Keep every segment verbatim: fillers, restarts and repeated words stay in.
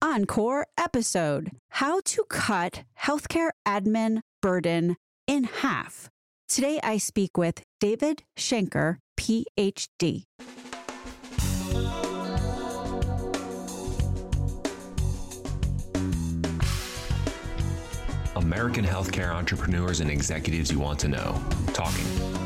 encore episode, how to cut healthcare admin burden in half. Today I speak with David Schenker, P H D. American healthcare entrepreneurs and executives you want to know. Talking.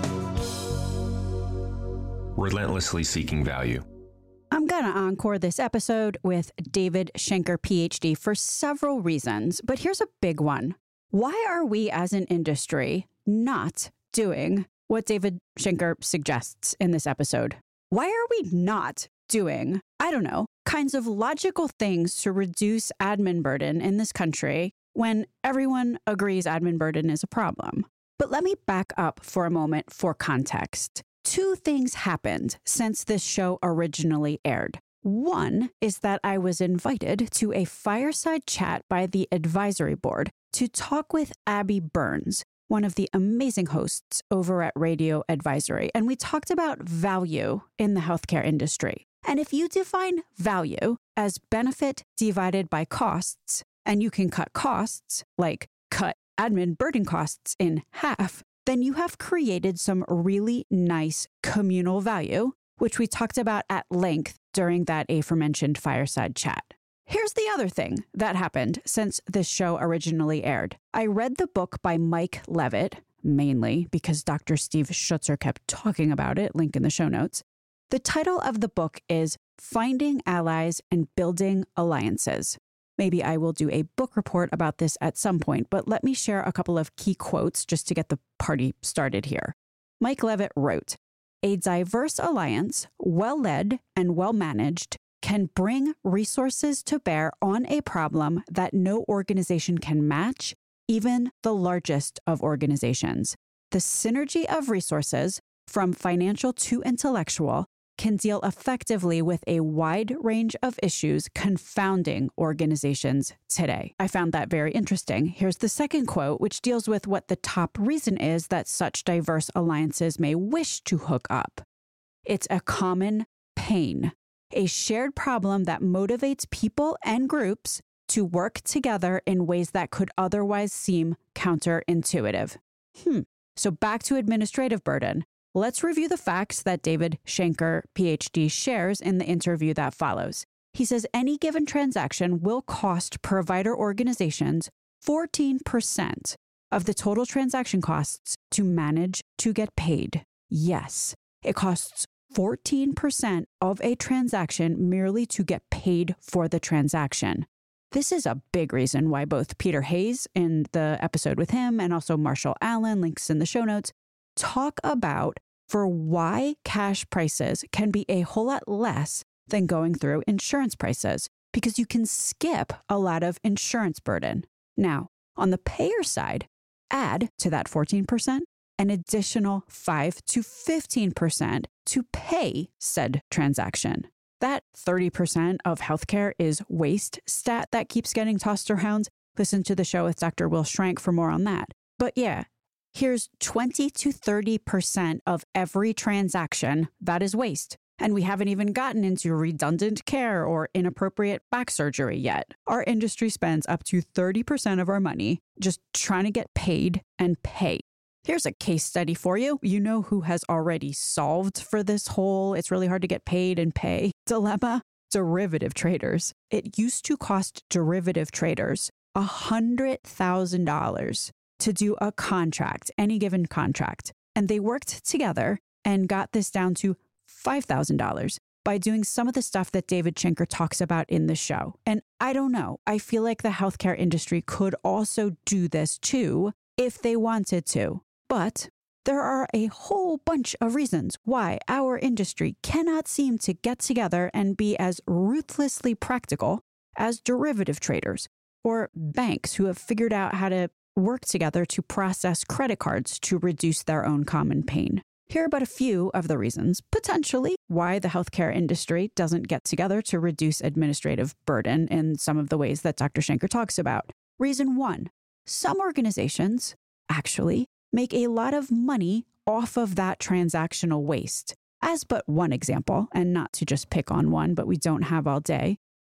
Relentlessly seeking value. I'm going to encore this episode with David Schenker, P H D, for several reasons, but here's a big one. Why are we as an industry not doing what David Schenker suggests in this episode? Why are we not doing, I don't know, kinds of logical things to reduce admin burden in this country when everyone agrees admin burden is a problem? But let me back up for a moment for context. Two things happened since this show originally aired. One is that I was invited to a fireside chat by the advisory board to talk with Abby Burns, one of the amazing hosts over at Radio Advisory. And we talked about value in the healthcare industry. And if you define value as benefit divided by costs, and you can cut costs, like cut admin burden costs in half, then you have created some really nice communal value, which we talked about at length during that aforementioned fireside chat. Here's the other thing that happened since this show originally aired. I read the book by Mike Levitt, mainly because Doctor Steve Schutzer kept talking about it, link in the show notes. The title of the book is Finding Allies and Building Alliances. Maybe I will do a book report about this at some point, but let me share a couple of key quotes just to get the party started here. Mike Levitt wrote, "A diverse alliance, well-led and well-managed, can bring resources to bear on a problem that no organization can match, even the largest of organizations. The synergy of resources, from financial to intellectual, can deal effectively with a wide range of issues confounding organizations today." I found that very interesting. Here's the second quote, which deals with what the top reason is that such diverse alliances may wish to hook up. It's a common pain, a shared problem that motivates people and groups to work together in ways that could otherwise seem counterintuitive. Hmm. So back to administrative burden. Let's review the facts that David Schenker, P H D, shares in the interview that follows. He says any given transaction will cost provider organizations fourteen percent of the total transaction costs to manage to get paid. Yes, it costs fourteen percent of a transaction merely to get paid for the transaction. This is a big reason why both Peter Hayes in the episode with him and also Marshall Allen, links in the show notes, talk about for why cash prices can be a whole lot less than going through insurance prices, because you can skip a lot of insurance burden. Now, on the payer side, add to that fourteen percent an additional five to fifteen percent to pay said transaction. That thirty percent of healthcare is waste stat that keeps getting tossed around. Listen to the show with Doctor Will Schrank for more on that. But yeah, here's twenty to thirty percent of every transaction that is waste. And we haven't even gotten into redundant care or inappropriate back surgery yet. Our industry spends up to thirty percent of our money just trying to get paid and pay. Here's a case study for you. You know who has already solved for this whole it's really hard to get paid and pay dilemma? Derivative traders. It used to cost derivative traders one hundred thousand dollars to do a contract, any given contract. And they worked together and got this down to five thousand dollars by doing some of the stuff that David Schenker talks about in the show. And I don't know, I feel like the healthcare industry could also do this too if they wanted to. But there are a whole bunch of reasons why our industry cannot seem to get together and be as ruthlessly practical as derivative traders or banks who have figured out how to work together to process credit cards to reduce their own common pain. Here are but a few of the reasons, potentially, why the healthcare industry doesn't get together to reduce administrative burden in some of the ways that Doctor Schenker talks about. Reason one, some organizations actually make a lot of money off of that transactional waste. As but one example, and not to just pick on one, but we don't have all day,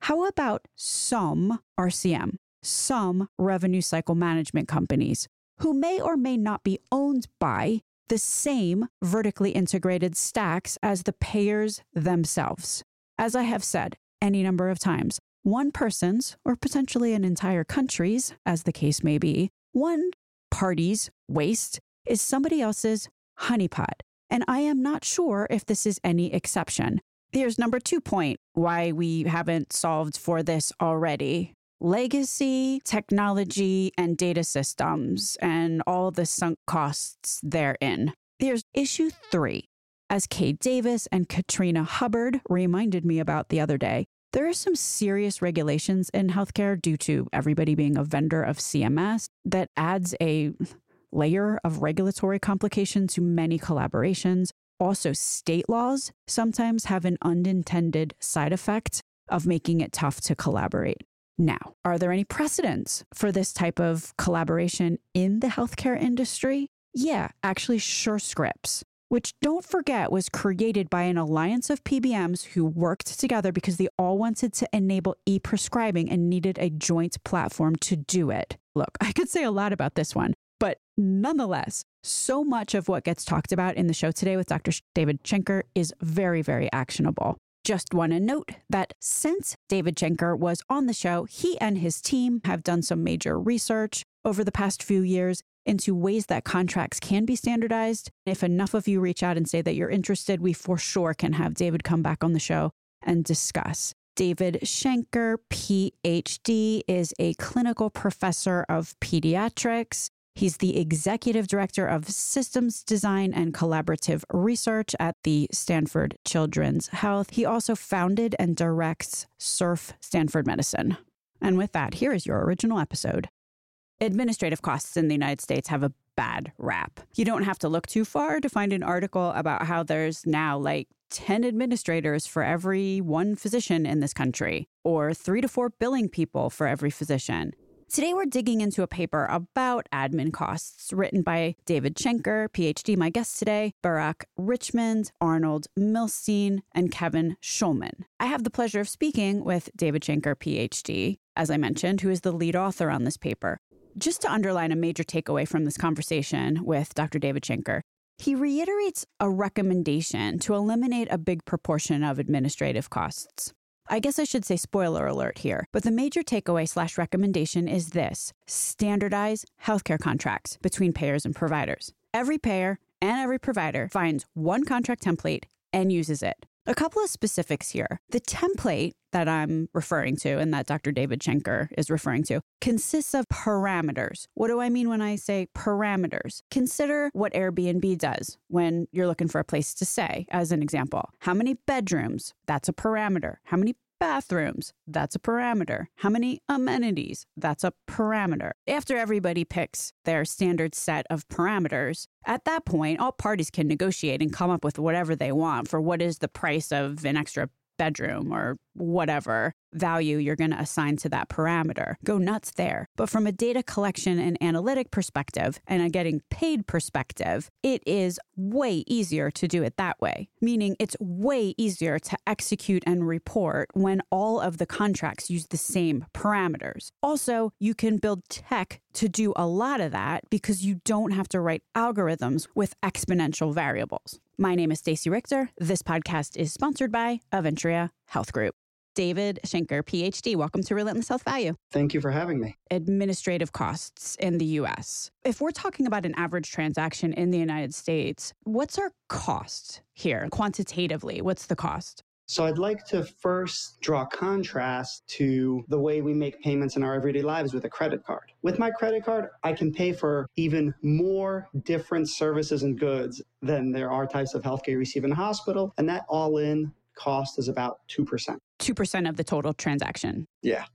How about some R C M, some revenue cycle management companies, who may or may not be owned by the same vertically integrated stacks as the payers themselves? As I have said any number of times, one person's, or potentially an entire country's, as the case may be, one party's waste is somebody else's honeypot. And I am not sure if this is any exception. Here's number two point why we haven't solved for this already. Legacy, technology, and data systems, and all the sunk costs therein. Here's issue three. As Kay Davis and Katrina Hubbard reminded me about the other day, there are some serious regulations in healthcare due to everybody being a vendor of C M S that adds a layer of regulatory complication to many collaborations. Also, state laws sometimes have an unintended side effect of making it tough to collaborate. Now, are there any precedents for this type of collaboration in the healthcare industry? Yeah, actually, SureScripts, which, don't forget, was created by an alliance of P B Ms who worked together because they all wanted to enable e-prescribing and needed a joint platform to do it. Look, I could say a lot about this one, but nonetheless, so much of what gets talked about in the show today with Doctor David Schenker is very, very actionable. Just want to note that since David Schenker was on the show, he and his team have done some major research over the past few years into ways that contracts can be standardized. If enough of you reach out and say that you're interested, we for sure can have David come back on the show and discuss. David Schenker, P H D, is a clinical professor of pediatrics. He's the executive director of systems design and collaborative research at the Stanford Children's Health. He also founded and directs SURF Stanford Medicine. And with that, here is your original episode. Administrative costs in the United States have a bad rap. You don't have to look too far to find an article about how there's now like ten administrators for every one physician in this country, or three to four billing people for every physician. Today, we're digging into a paper about admin costs written by David Schenker, P H D, my guest today, Barak Richmond, Arnold Milstein, and Kevin Schulman. I have the pleasure of speaking with David Schenker, P H D, as I mentioned, who is the lead author on this paper. Just to underline a major takeaway from this conversation with Doctor David Schenker, he reiterates a recommendation to eliminate a big proportion of administrative costs. I guess I should say spoiler alert here, but the major takeaway slash recommendation is this: standardize healthcare contracts between payers and providers. Every payer and every provider finds one contract template and uses it. A couple of specifics here. The template that I'm referring to and that Doctor David Schenker is referring to consists of parameters. What do I mean when I say parameters? Consider what Airbnb does when you're looking for a place to stay, as an example. How many bedrooms? That's a parameter. How many bathrooms? That's a parameter. How many amenities? That's a parameter. After everybody picks their standard set of parameters, at that point, all parties can negotiate and come up with whatever they want for what is the price of an extra bedroom or whatever value you're going to assign to that parameter. Go nuts there. But from a data collection and analytic perspective and a getting paid perspective, it is way easier to do it that way. Meaning it's way easier to execute and report when all of the contracts use the same parameters. Also, you can build tech to do a lot of that because you don't have to write algorithms with exponential variables. My name is Stacey Richter. This podcast is sponsored by Aventria Health Group. David Schenker, P H D, welcome to Relentless Health Value. Thank you for having me. Administrative costs in the U S. If we're talking about an average transaction in the United States, what's our cost here quantitatively? What's the cost? So I'd like to first draw contrast to the way we make payments in our everyday lives with a credit card. With my credit card, I can pay for even more different services and goods than there are types of healthcare you receive in a hospital, and that all-in cost is about two percent. two percent of the total transaction. Yeah.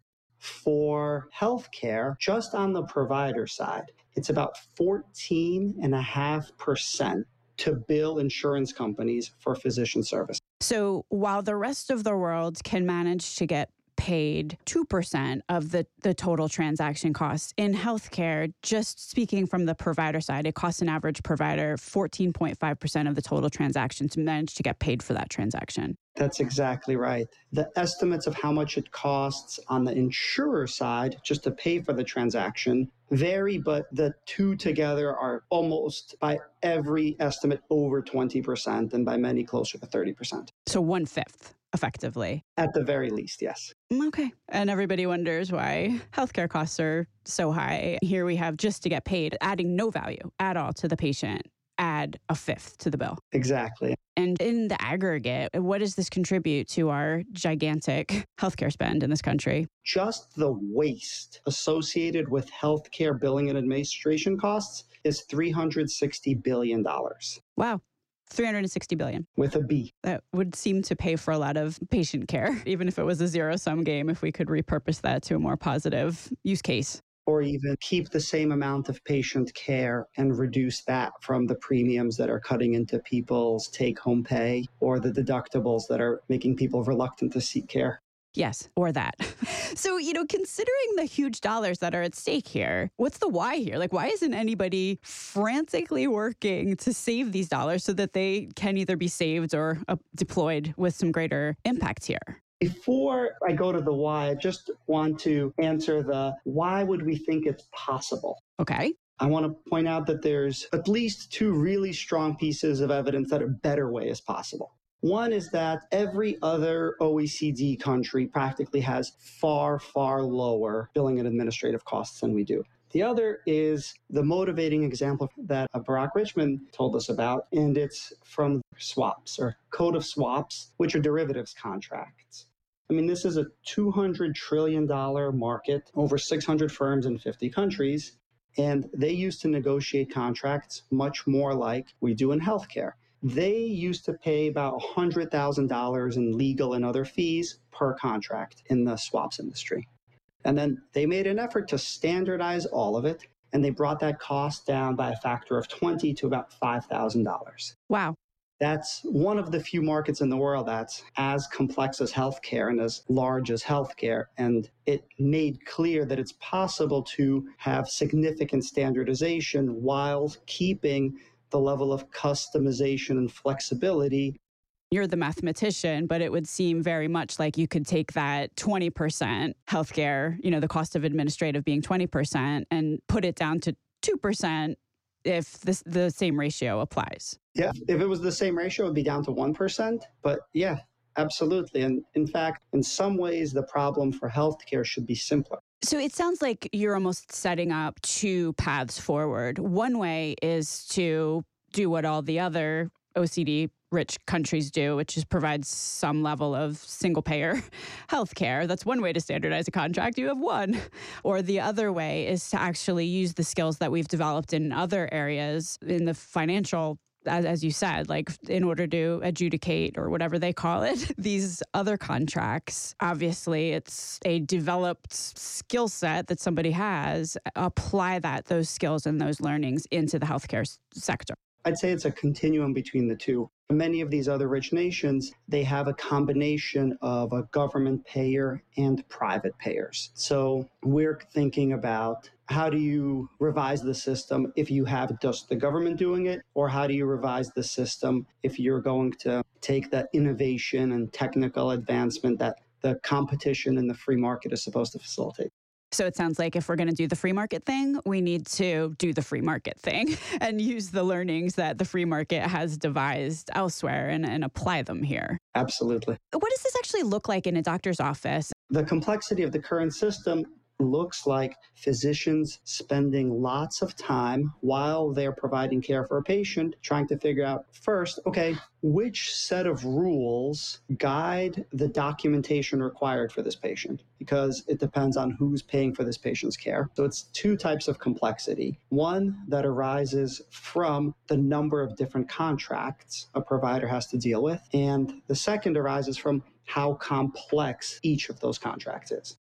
For healthcare, just on the provider side, it's about fourteen point five percent to bill insurance companies for physician service. So while the rest of the world can manage to get paid two percent of the, the total transaction costs. In healthcare, just speaking from the provider side, it costs an average provider fourteen point five percent of the total transaction to manage to get paid for that transaction. That's exactly right. The estimates of how much it costs on the insurer side just to pay for the transaction vary, but the two together are almost by every estimate over twenty percent and by many closer to thirty percent. So one-fifth, effectively. At the very least, yes. Okay. And everybody wonders why healthcare costs are so high. Here we have just to get paid, adding no value at all to the patient, add a fifth to the bill. Exactly. And in the aggregate, what does this contribute to our gigantic healthcare spend in this country? Just the waste associated with healthcare billing and administration costs is three hundred sixty billion dollars. Wow. three hundred sixty billion dollars. With a B. That would seem to pay for a lot of patient care, even if it was a zero-sum game, if we could repurpose that to a more positive use case. Or even keep the same amount of patient care and reduce that from the premiums that are cutting into people's take-home pay or the deductibles that are making people reluctant to seek care. Yes, or that. So, you know, considering the huge dollars that are at stake here, what's the why here? Like, why isn't anybody frantically working to save these dollars so that they can either be saved or uh, deployed with some greater impact here? Before I go to the why, I just want to answer the why would we think it's possible? Okay. I want to point out that there's at least two really strong pieces of evidence that a better way is possible. One is that every other O E C D country practically has far, far lower billing and administrative costs than we do. The other is the motivating example that Barak Richman told us about, and it's from swaps or code of swaps, which are derivatives contracts. I mean, this is a two hundred trillion dollars market, over six hundred firms in fifty countries, and they used to negotiate contracts much more like we do in healthcare. They used to pay about one hundred thousand dollars in legal and other fees per contract in the swaps industry. And then they made an effort to standardize all of it, and they brought that cost down by a factor of twenty to about five thousand dollars. Wow. That's one of the few markets in the world that's as complex as healthcare and as large as healthcare. And it made clear that it's possible to have significant standardization while keeping the level of customization and flexibility. You're the mathematician, but it would seem very much like you could take that twenty percent healthcare, you know, the cost of administrative being twenty percent, and put it down to two percent if this, the same ratio applies. Yeah, if it was the same ratio, it would be down to one percent. But yeah, absolutely. And in fact, in some ways, the problem for healthcare should be simpler. So it sounds like you're almost setting up two paths forward. One way is to do what all the other O E C D rich countries do, which is provide some level of single payer healthcare. That's one way to standardize a contract. You have one. Or the other way is to actually use the skills that we've developed in other areas in the financial, as, as you said, like in order to adjudicate or whatever they call it, these other contracts. Obviously, it's a developed skill set that somebody has. Apply that, those skills and those learnings into the healthcare s- sector. I'd say it's a continuum between the two. Many of these other rich nations, they have a combination of a government payer and private payers. So we're thinking about how do you revise the system if you have just the government doing it, or how do you revise the system if you're going to take that innovation and technical advancement that the competition in the free market is supposed to facilitate. So it sounds like if we're going to do the free market thing, we need to do the free market thing and use the learnings that the free market has devised elsewhere and, and apply them here. Absolutely. What does this actually look like in a doctor's office? The complexity of the current system looks like physicians spending lots of time while they're providing care for a patient, trying to figure out first, okay, which set of rules guide the documentation required for this patient? Because it depends on who's paying for this patient's care. So it's two types of complexity. One that arises from the number of different contracts a provider has to deal with. And the second arises from how complex each of those contracts is.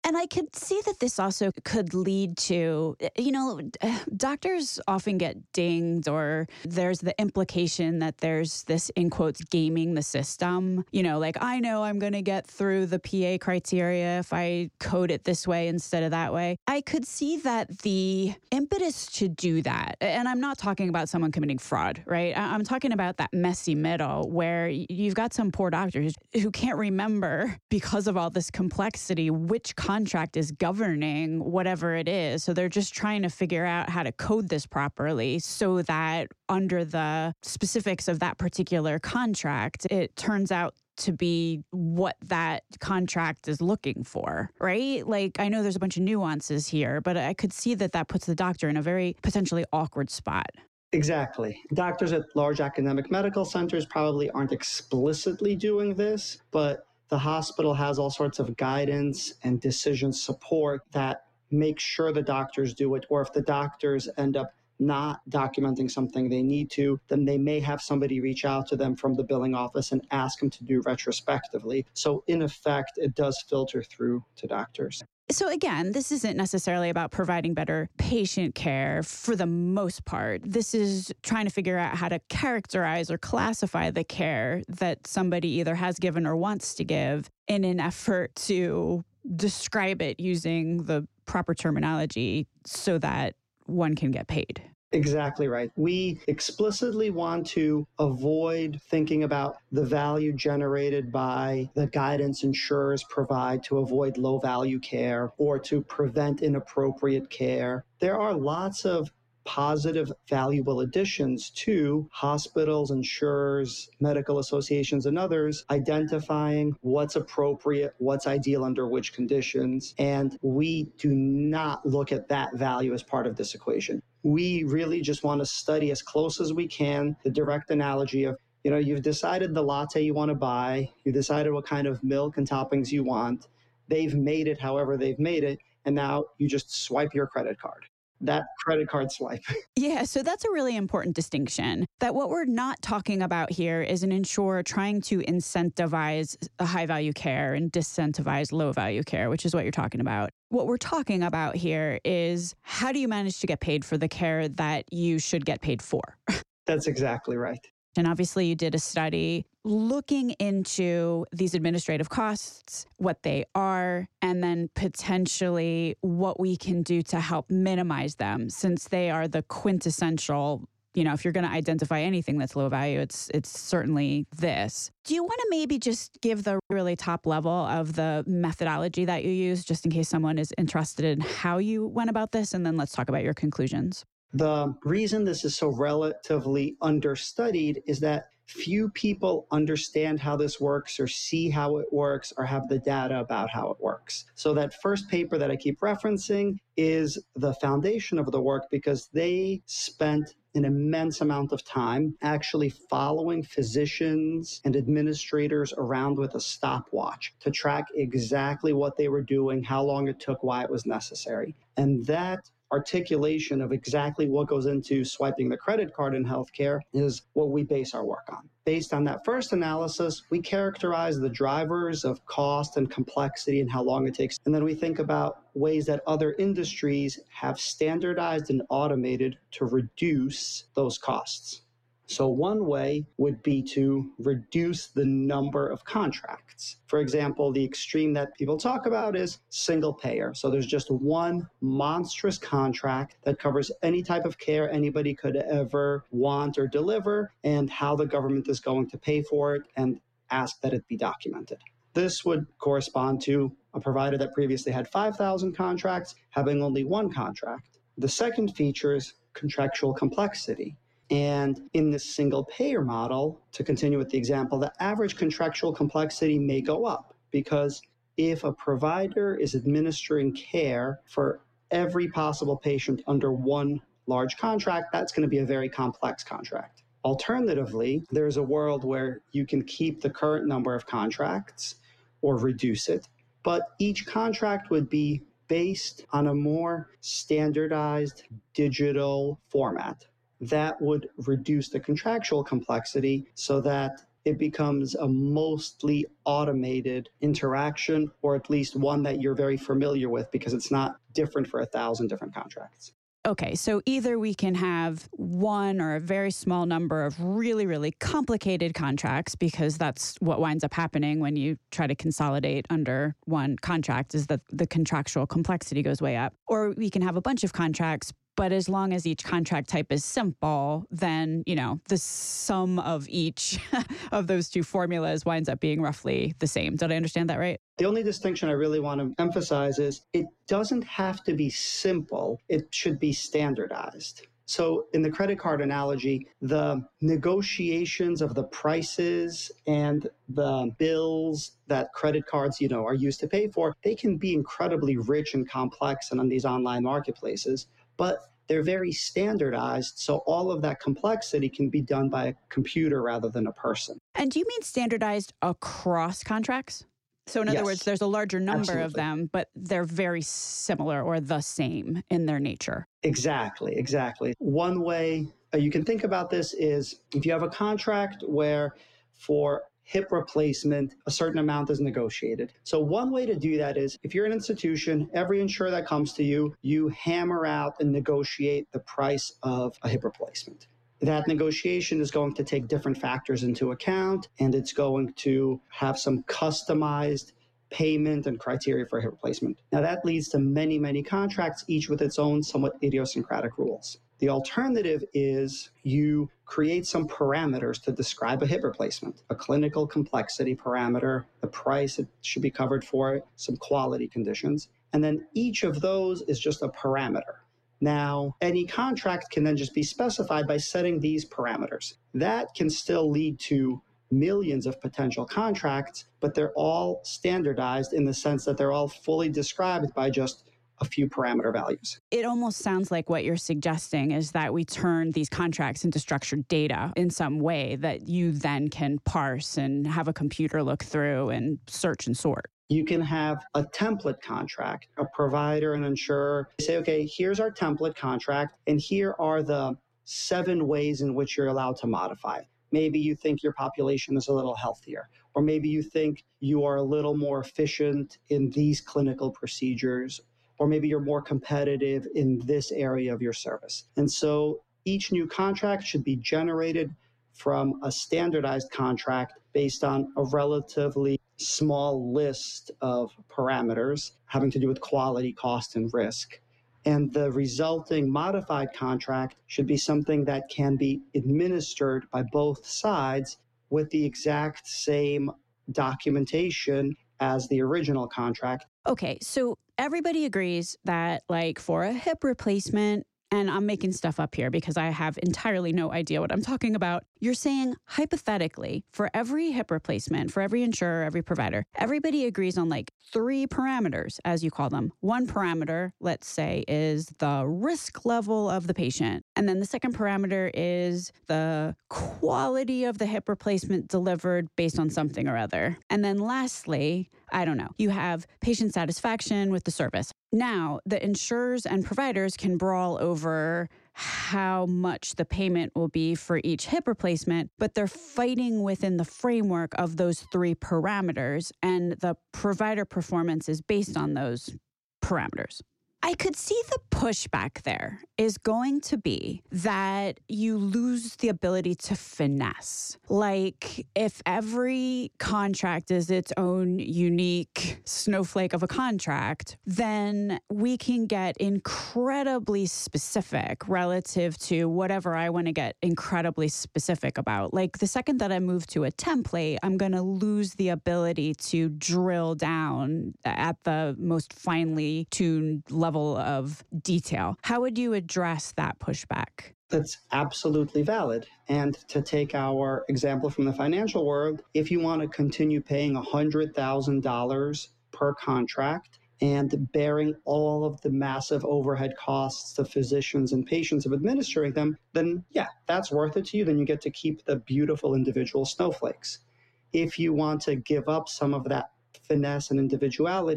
And I could see that this also could lead to, you know, doctors often get dinged, or there's the implication that there's this, in quotes, gaming the system. You know, like, I know I'm going to get through the P A criteria if I code it this way instead of that way. I could see that the impetus to do that, and I'm not talking about someone committing fraud, right? I'm talking about that messy middle where you've got some poor doctors who can't remember, because of all this complexity, which contract is governing whatever it is. So they're just trying to figure out how to code this properly so that under the specifics of that particular contract, it turns out to be what that contract is looking for, right? Like, I know there's a bunch of nuances here, but I could see that that puts the doctor in a very potentially awkward spot. Exactly. Doctors at large academic medical centers probably aren't explicitly doing this, but the hospital has all sorts of guidance and decision support that makes sure the doctors do it. Or if the doctors end up not documenting something they need to, then they may have somebody reach out to them from the billing office and ask them to do retrospectively. So in effect, it does filter through to doctors. So again, this isn't necessarily about providing better patient care for the most part. This is trying to figure out how to characterize or classify the care that somebody either has given or wants to give in an effort to describe it using the proper terminology so that one can get paid. Exactly right. We explicitly want to avoid thinking about the value generated by the guidance insurers provide to avoid low value care or to prevent inappropriate care. There are lots of positive, valuable additions to hospitals, insurers, medical associations, and others identifying what's appropriate, what's ideal under which conditions. And we do not look at that value as part of this equation. We really just want to study as close as we can the direct analogy of, you know, you've decided the latte you want to buy, you decided what kind of milk and toppings you want, they've made it however they've made it, and now you just swipe your credit card. That credit card swipe. Yeah, so that's a really important distinction, that what we're not talking about here is an insurer trying to incentivize a high value care and disincentivize low value care, which is what you're talking about. What we're talking about here is, how do you manage to get paid for the care that you should get paid for? That's exactly right. And obviously you did a study looking into these administrative costs, what they are, and then potentially what we can do to help minimize them, since they are the quintessential, you know, if you're going to identify anything that's low value, it's it's certainly this. Do you want to maybe just give the really top level of the methodology that you use, just in case someone is interested in how you went about this? And then let's talk about your conclusions. The reason this is so relatively understudied is that few people understand how this works or see how it works or have the data about how it works. So that first paper that I keep referencing is the foundation of the work, because they spent an immense amount of time actually following physicians and administrators around with a stopwatch to track exactly what they were doing, how long it took, why it was necessary. And that articulation of exactly what goes into swiping the credit card in healthcare is what we base our work on. Based on that first analysis, we characterize the drivers of cost and complexity and how long it takes. And then we think about ways that other industries have standardized and automated to reduce those costs. So one way would be to reduce the number of contracts. For example, the extreme that people talk about is single payer. So there's just one monstrous contract that covers any type of care anybody could ever want or deliver, and how the government is going to pay for it, and ask that it be documented. This would correspond to a provider that previously had five thousand contracts having only one contract. The second feature is contractual complexity. And in this single payer model, to continue with the example, the average contractual complexity may go up, because if a provider is administering care for every possible patient under one large contract, that's going to be a very complex contract. Alternatively, there's a world where you can keep the current number of contracts or reduce it, but each contract would be based on a more standardized digital format. That would reduce the contractual complexity so that it becomes a mostly automated interaction, or at least one that you're very familiar with because it's not different for a thousand different contracts. Okay, so either we can have one or a very small number of really, really complicated contracts, because that's what winds up happening when you try to consolidate under one contract, is that the contractual complexity goes way up. Or we can have a bunch of contracts, but as long as each contract type is simple, then, you know, the sum of each of those two formulas winds up being roughly the same. Did I understand that right? The only distinction I really want to emphasize is it doesn't have to be simple. It should be standardized. So in the credit card analogy, the negotiations of the prices and the bills that credit cards, you know, are used to pay for, they can be incredibly rich and complex and on these online marketplaces, but they're very standardized. So all of that complexity can be done by a computer rather than a person. And do you mean standardized across contracts? So in other Yes, words, there's a larger number absolutely. of them, but they're very similar or the same in their nature. Exactly, exactly. One way uh, you can think about this is if you have a contract where for hip replacement, a certain amount is negotiated. So one way to do that is if you're an institution, every insurer that comes to you, you hammer out and negotiate the price of a hip replacement. That negotiation is going to take different factors into account, and it's going to have some customized payment and criteria for hip replacement. Now that leads to many, many contracts, each with its own somewhat idiosyncratic rules. The alternative is you create some parameters to describe a hip replacement, a clinical complexity parameter, the price it should be covered for, some quality conditions, and then each of those is just a parameter. Now, any contract can then just be specified by setting these parameters. That can still lead to millions of potential contracts, but they're all standardized in the sense that they're all fully described by just a few parameter values. It almost sounds like what you're suggesting is that we turn these contracts into structured data in some way that you then can parse and have a computer look through and search and sort. You can have a template contract, a provider and insurer say, okay, here's our template contract, and here are the seven ways in which you're allowed to modify it. Maybe you think your population is a little healthier, or maybe you think you are a little more efficient in these clinical procedures, or maybe you're more competitive in this area of your service. And so each new contract should be generated from a standardized contract based on a relatively small list of parameters having to do with quality, cost, and risk. And the resulting modified contract should be something that can be administered by both sides with the exact same documentation as the original contract. Okay, so everybody agrees that, like, for a hip replacement, and I'm making stuff up here because I have entirely no idea what I'm talking about. You're saying, hypothetically, for every hip replacement, for every insurer, every provider, everybody agrees on like three parameters, as you call them. One parameter, let's say, is the risk level of the patient. And then the second parameter is the quality of the hip replacement delivered based on something or other. And then lastly, I don't know, you have patient satisfaction with the service. Now, the insurers and providers can brawl over how much the payment will be for each hip replacement, but they're fighting within the framework of those three parameters, and the provider performance is based on those parameters. I could see the pushback there is going to be that you lose the ability to finesse. Like, if every contract is its own unique snowflake of a contract, then we can get incredibly specific relative to whatever I want to get incredibly specific about. Like, the second that I move to a template, I'm going to lose the ability to drill down at the most finely tuned level of detail. How would you address that pushback? That's absolutely valid. And to take our example from the financial world, if you want to continue paying one hundred thousand dollars per contract and bearing all of the massive overhead costs to physicians and patients of administering them, then yeah, that's worth it to you. Then you get to keep the beautiful individual snowflakes. If you want to give up some of that finesse and individuality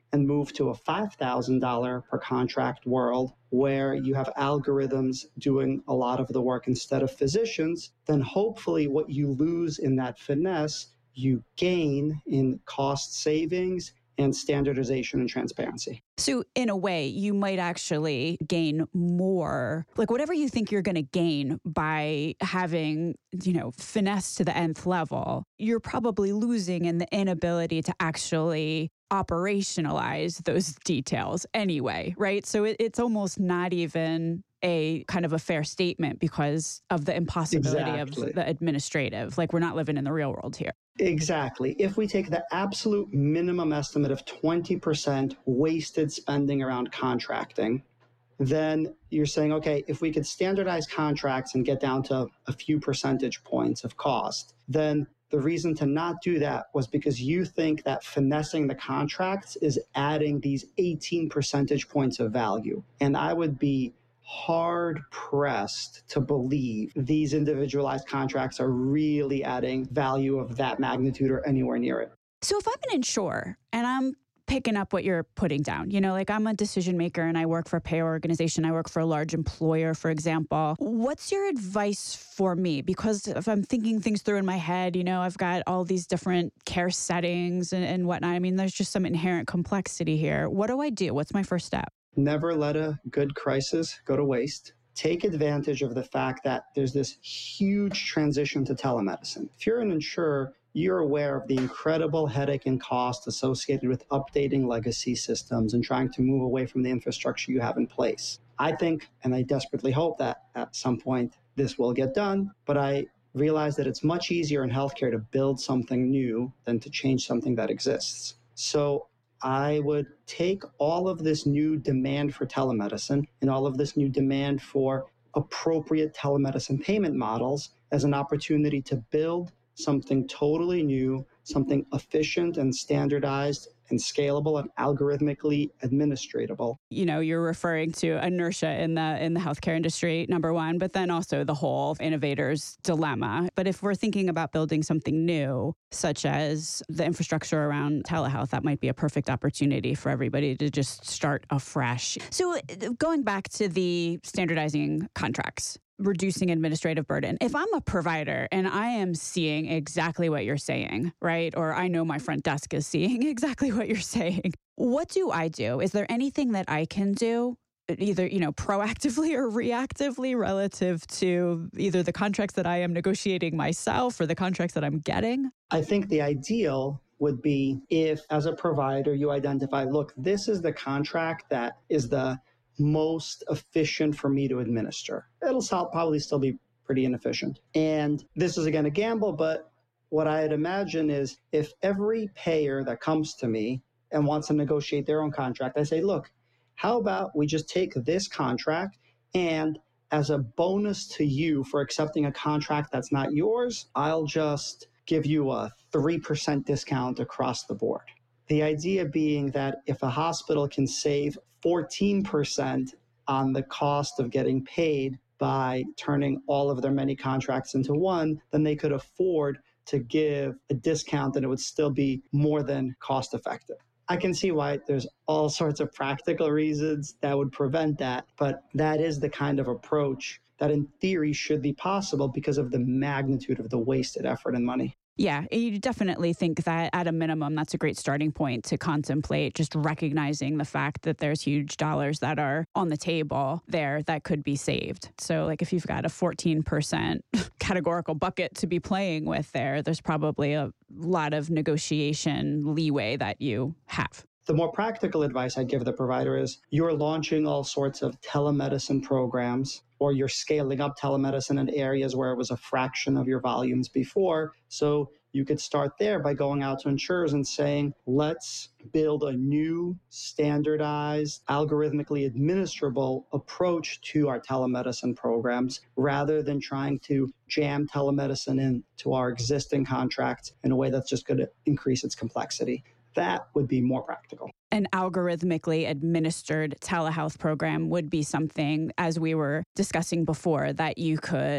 and move to a five thousand dollars per contract world where you have algorithms doing a lot of the work instead of physicians, then hopefully what you lose in that finesse, you gain in cost savings and standardization and transparency. So in a way, you might actually gain more, like whatever you think you're going to gain by having, you know, finesse to the nth level, you're probably losing in the inability to actually operationalize those details anyway, right? So it, it's almost not even a kind of a fair statement because of the impossibility Exactly. of the administrative. Like we're not living in the real world here. Exactly. If we take the absolute minimum estimate of twenty percent wasted spending around contracting, then you're saying, okay, if we could standardize contracts and get down to a few percentage points of cost, then the reason to not do that was because you think that finessing the contracts is adding these eighteen percentage points of value. And I would be hard pressed to believe these individualized contracts are really adding value of that magnitude or anywhere near it. So if I'm an insurer and I'm picking up what you're putting down, you know, like I'm a decision maker and I work for a payer organization, I work for a large employer, for example, what's your advice for me? Because if I'm thinking things through in my head, you know, I've got all these different care settings and, and whatnot. I mean, there's just some inherent complexity here. What do I do? What's my first step? Never let a good crisis go to waste. Take advantage of the fact that there's this huge transition to telemedicine. If you're an insurer, you're aware of the incredible headache and cost associated with updating legacy systems and trying to move away from the infrastructure you have in place. I think, and I desperately hope that at some point this will get done, but I realize that it's much easier in healthcare to build something new than to change something that exists. So I would take all of this new demand for telemedicine and all of this new demand for appropriate telemedicine payment models as an opportunity to build something totally new, something efficient and standardized and scalable and algorithmically administratable. You know, you're referring to inertia in the in the healthcare industry, number one, but then also the whole innovator's dilemma. But if we're thinking about building something new, such as the infrastructure around telehealth, that might be a perfect opportunity for everybody to just start afresh. So going back to the standardizing contracts, reducing administrative burden. If I'm a provider and I am seeing exactly what you're saying, right? Or I know my front desk is seeing exactly what you're saying. What do I do? Is there anything that I can do, either, you know, proactively or reactively relative to either the contracts that I am negotiating myself or the contracts that I'm getting? I think the ideal would be if, as a provider, you identify, look, this is the contract that is the most efficient for me to administer. It'll probably still be pretty inefficient. And this is, again, a gamble, but what I'd imagine is if every payer that comes to me and wants to negotiate their own contract, I say, look, how about we just take this contract and as a bonus to you for accepting a contract that's not yours, I'll just give you a three percent discount across the board. The idea being that if a hospital can save fourteen percent on the cost of getting paid by turning all of their many contracts into one, then they could afford to give a discount and it would still be more than cost effective. I can see why there's all sorts of practical reasons that would prevent that, but that is the kind of approach that in theory should be possible because of the magnitude of the wasted effort and money. Yeah, you definitely think that at a minimum, that's a great starting point to contemplate, just recognizing the fact that there's huge dollars that are on the table there that could be saved. So like if you've got a fourteen percent categorical bucket to be playing with there, there's probably a lot of negotiation leeway that you have. The more practical advice I'd give the provider is you're launching all sorts of telemedicine programs, or you're scaling up telemedicine in areas where it was a fraction of your volumes before. So you could start there by going out to insurers and saying, let's build a new, standardized, algorithmically administrable approach to our telemedicine programs, rather than trying to jam telemedicine into our existing contracts in a way that's just going to increase its complexity. That would be more practical. An algorithmically administered telehealth program would be something, as we were discussing before, that you could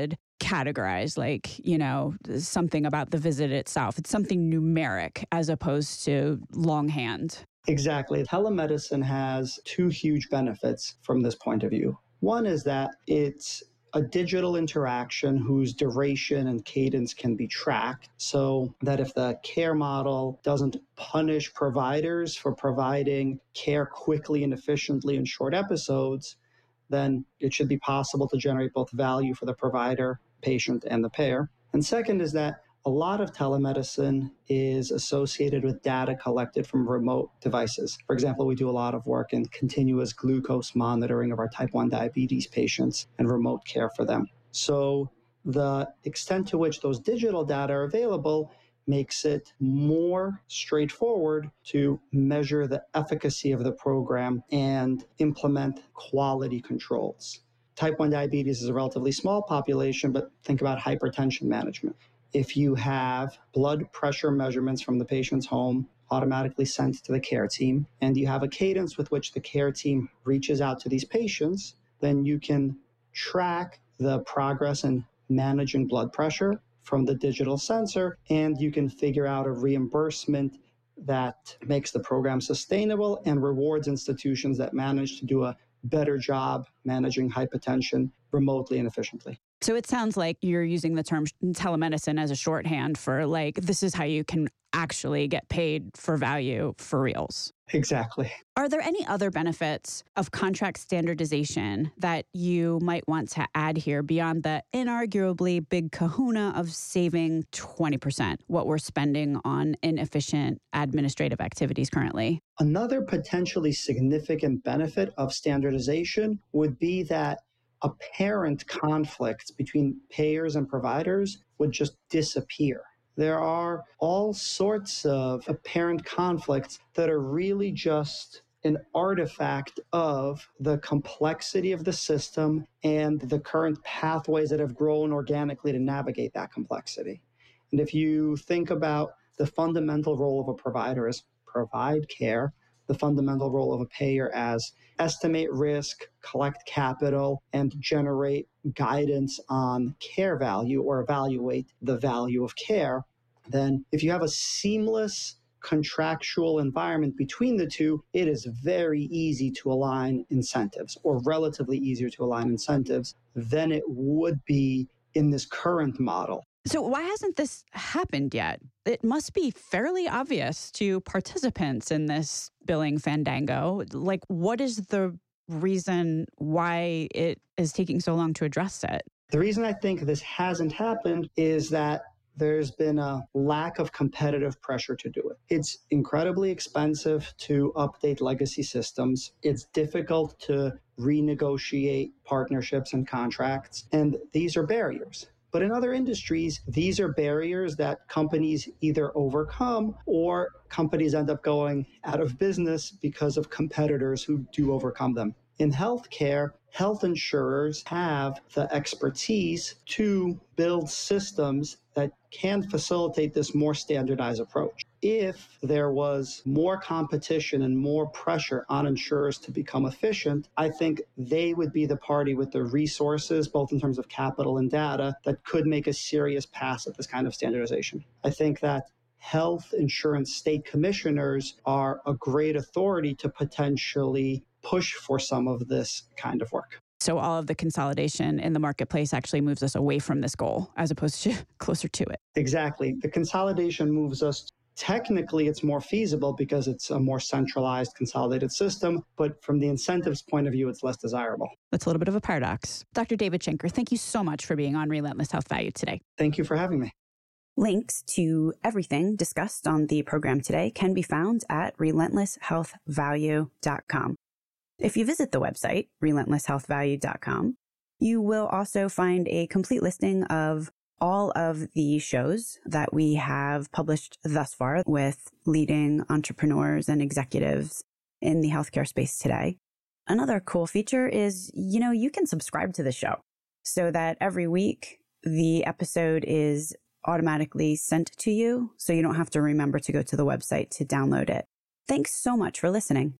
categorized, like, you know, something about the visit itself. It's something numeric as opposed to longhand. Exactly. Telemedicine has two huge benefits from this point of view. One is that it's a digital interaction whose duration and cadence can be tracked, so that if the care model doesn't punish providers for providing care quickly and efficiently in short episodes, then it should be possible to generate both value for the provider, patient, and the payer. And second is that a lot of telemedicine is associated with data collected from remote devices. For example, we do a lot of work in continuous glucose monitoring of our type one diabetes patients and remote care for them. So the extent to which those digital data are available makes it more straightforward to measure the efficacy of the program and implement quality controls. Type one diabetes is a relatively small population, but think about hypertension management. If you have blood pressure measurements from the patient's home automatically sent to the care team, and you have a cadence with which the care team reaches out to these patients, then you can track the progress in managing blood pressure from the digital sensor, and you can figure out a reimbursement that makes the program sustainable and rewards institutions that manage to do a better job managing hypertension remotely and efficiently. So it sounds like you're using the term telemedicine as a shorthand for, like, this is how you can actually get paid for value for reals. Exactly. Are there any other benefits of contract standardization that you might want to add here beyond the inarguably big kahuna of saving twenty percent, what we're spending on inefficient administrative activities currently? Another potentially significant benefit of standardization would be that apparent conflicts between payers and providers would just disappear. There are all sorts of apparent conflicts that are really just an artifact of the complexity of the system and the current pathways that have grown organically to navigate that complexity. And if you think about the fundamental role of a provider as provide care, the fundamental role of a payer as estimate risk, collect capital, and generate guidance on care value or evaluate the value of care, then if you have a seamless contractual environment between the two, it is very easy to align incentives, or relatively easier to align incentives than it would be in this current model. So why hasn't this happened yet? It must be fairly obvious to participants in this billing fandango. Like, what is the reason why it is taking so long to address it? The reason I think this hasn't happened is that there's been a lack of competitive pressure to do it. It's incredibly expensive to update legacy systems. It's difficult to renegotiate partnerships and contracts, and these are barriers. But in other industries, these are barriers that companies either overcome or companies end up going out of business because of competitors who do overcome them. In healthcare, health insurers have the expertise to build systems that can facilitate this more standardized approach. If there was more competition and more pressure on insurers to become efficient, I think they would be the party with the resources, both in terms of capital and data, that could make a serious pass at this kind of standardization. I think that health insurance state commissioners are a great authority to potentially push for some of this kind of work. So all of the consolidation in the marketplace actually moves us away from this goal as opposed to closer to it. Exactly. The consolidation moves us. Technically, it's more feasible because it's a more centralized, consolidated system. But from the incentives point of view, it's less desirable. That's a little bit of a paradox. Doctor David Schenker, thank you so much for being on Relentless Health Value today. Thank you for having me. Links to everything discussed on the program today can be found at relentless health value dot com. If you visit the website, relentless health value dot com, you will also find a complete listing of all of the shows that we have published thus far with leading entrepreneurs and executives in the healthcare space today. Another cool feature is, you know, you can subscribe to the show so that every week the episode is automatically sent to you, so you don't have to remember to go to the website to download it. Thanks so much for listening.